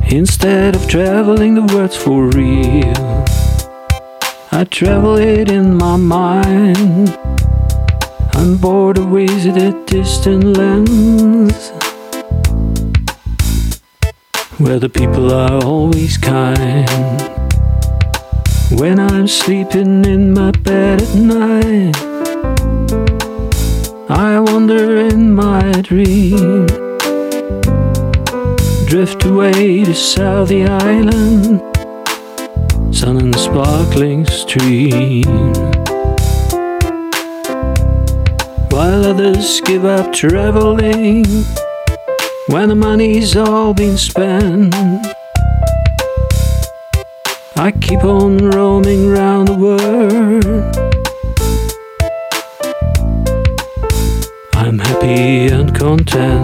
Instead of traveling the words for real, I travel it in my mind. I'm bored of visited distant lands, where the people are always kind. When I'm sleeping in my bed at night, I wander in my dream, drift away to Southie Island, sun and sparkling stream. While others give up traveling, when the money's all been spent, I keep on roaming round the world. I'm happy and content.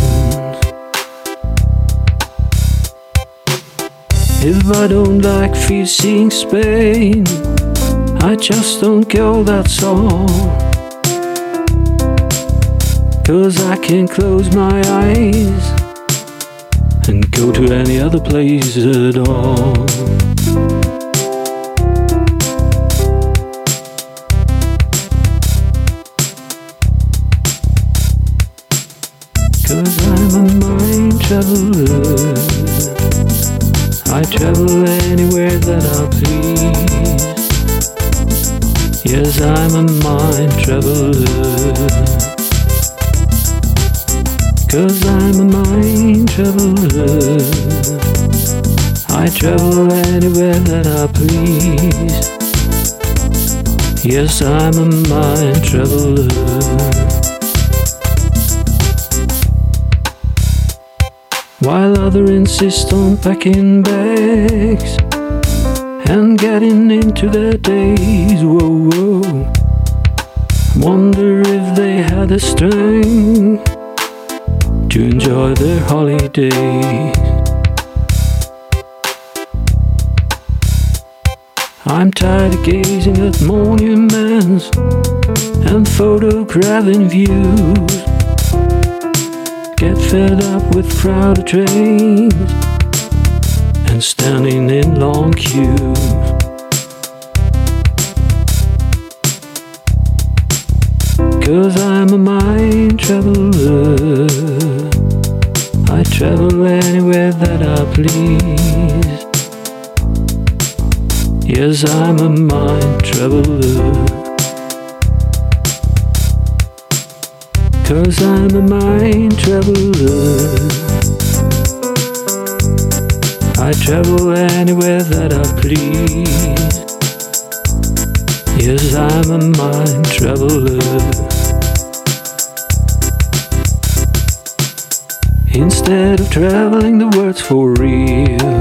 If I don't like seeing Spain, I just don't go, that's all. 'Cause I can close my eyes and go to any other place at all. 'Cause I'm a mind traveler, I travel anywhere that I please. Yes, I'm a mind traveler. 'Cause I'm a mind traveler, I travel anywhere that I please. Yes, I'm a mind traveler. While others insist on packing bags and getting into their days, whoa, whoa. Wonder if they had the strength to enjoy their holiday. I'm tired of gazing at monuments and photographing views. Get fed up with crowded trains and standing in long queues. 'Cause I'm a mind traveler, I travel anywhere that I please. Yes, I'm a mind traveler. 'Cause I'm a mind traveler, I travel anywhere that I please. Yes, I'm a mind traveler. Instead of traveling the words for real,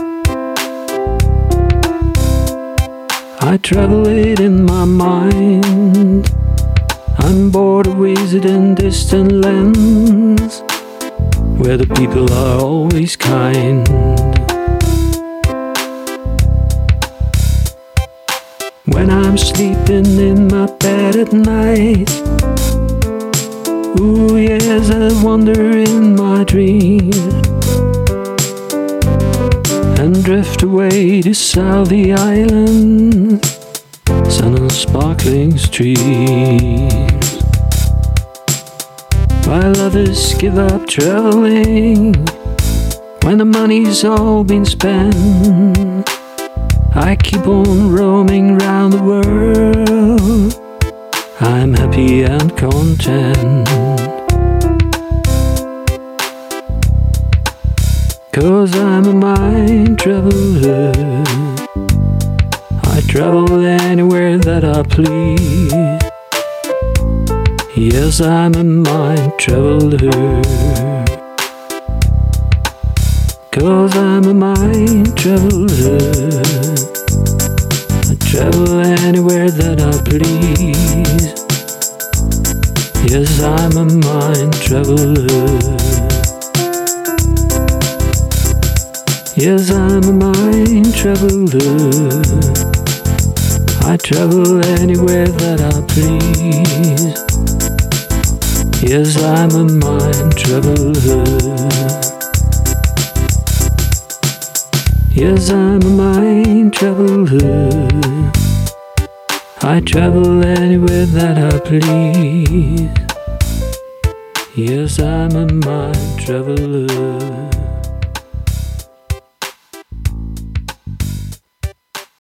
I travel it in my mind. I'm bored of visiting distant lands, where the people are always kind. When I'm sleeping in my bed at night, ooh yes, I wander in my dreams and drift away to Southie Island, sun and sparkling streams. While others give up traveling, when the money's all been spent, I keep on roaming round the world. I'm happy and content. 'Cause I'm a mind traveler, I travel anywhere that I please. Yes, I'm a mind traveler. 'Cause I'm a mind traveler, I travel anywhere that I please. Yes, I'm a mind traveler. Yes, I'm a mind traveler, I travel anywhere that I please. Yes, I'm a mind traveler. Yes, I'm a mind traveler. I travel anywhere that I please. Yes, I'm a mind traveler.